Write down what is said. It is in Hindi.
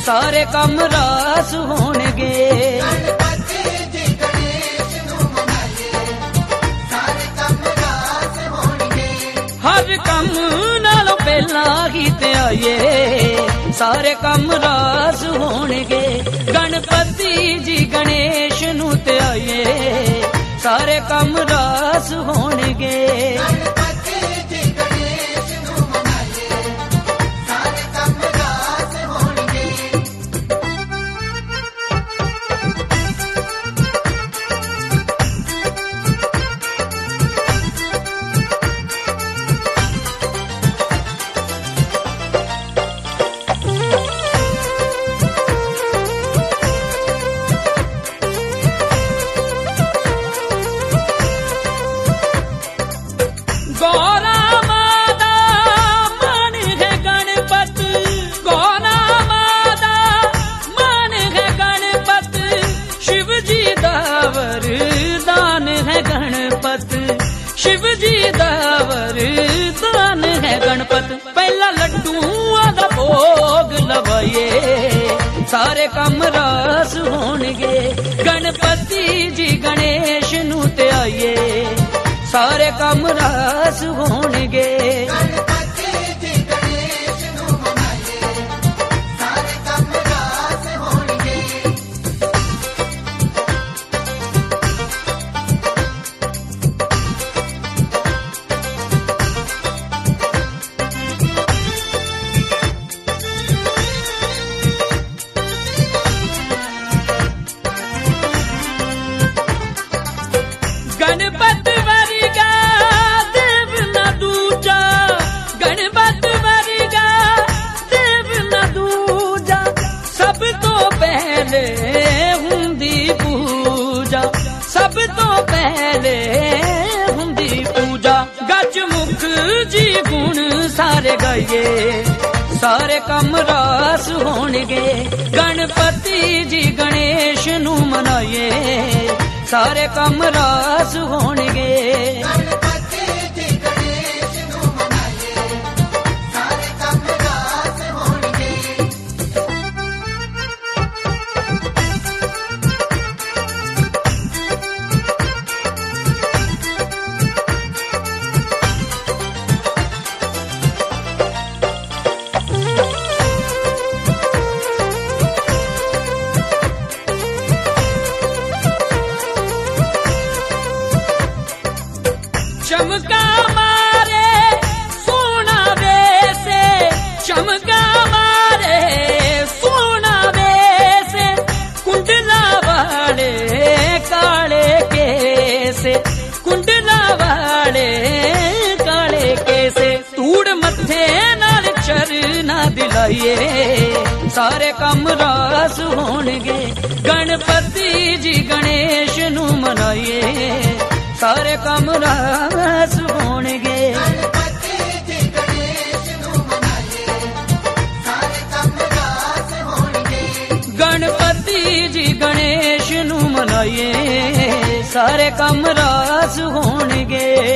सारे कम रास होणगे। हर कम नालों पहला ही ते आइए सारे कम रास होणगे। गणपति जी गणेश नू ते आइए सारे कम रास होणगे। गौरा माता मान है गणपत, गौरा माता मान है गणपत, शिव जी दा वरदान है गणपत, शिव जी दा वरदान है गणपत। पहला लड्डूआं दा भोग लवाइए सारे कम रास होणगे। गणपति जी गणेश नू ते आइए सारे कम रास होणगे। गणपत वर्गा देव न दूजा, गणपत वर्गा देव न दूजा, सब तो पहले हुंदी पूजा, सब तो पहले हुंदी पूजा। गज मुख जी गुण सारे गाइए सारे कम रास होणगे। गणपति जी गणेश नू मनाइए सारे कम रास होणगे। चमका मारे सोना वैसे, चमका मारे सोना वैसे, कुंडला वाले काले कैसे, कुंडला वाले काले कैसे। तूड़ मत्थे नाल चरना दिलाइए सारे कम रास होणगे। गणपति जी गणेश नू मनाइए सारे कम रास होणगे। गणपति जी गणेश नू मनाइए सारे कम रास होणगे।